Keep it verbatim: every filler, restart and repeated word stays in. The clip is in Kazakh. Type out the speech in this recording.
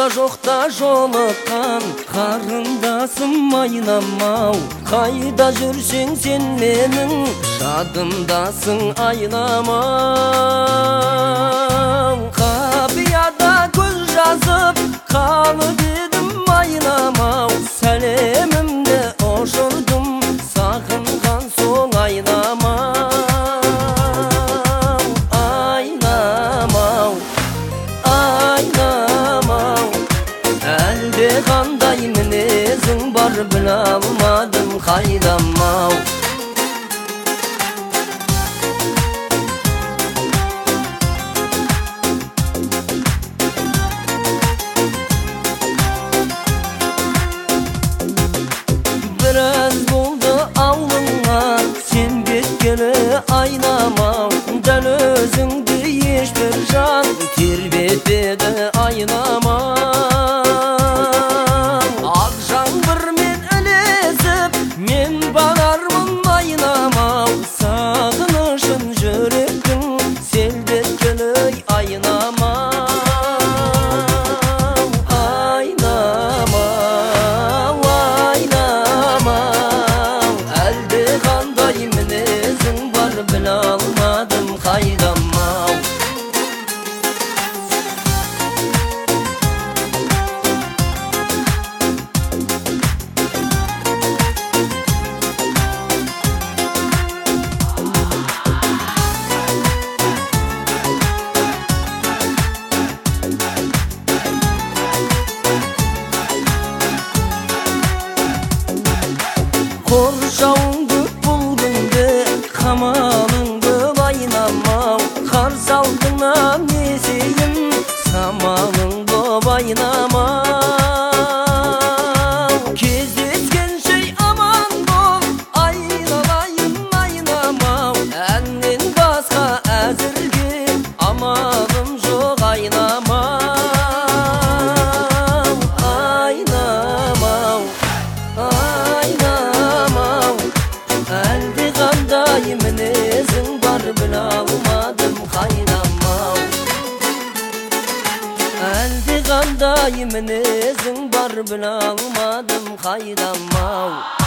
жоқта жолыққан қарындасым айнамау, қайда жүрсең сен менің жадымдасың айнамау. Қапияда көз жазып қалып едім айнамау, сәлемімді ұшырдым сағынған соң айнамау. Әлде қандай мінезің бар біле алмадым қайдам-ау. Біраз болды ауылыңа сен кеткелі айнамау, дәл өзіңді ешбір жан тербетпеді айнамау. Сағынышын жүректің селдеткелі айнамау, айнамау, айнамау. Әлде қандай мінезің бар біле алмадым қайдам-ау. Қоршауыңды бұл күнде қамалыңды айнамау, қарсы алдыңнан есейін самалың боп айнамау. Кездескенше аман бол айналайын айнамау, әннен басқа әзірге амалым жоқ айнамау, айнамау, айнамау. Әлде қандай мінезің бар біле алмадым қайдам-ау. Әлде қандай мінезің бар біле алмадым қайдам-ау.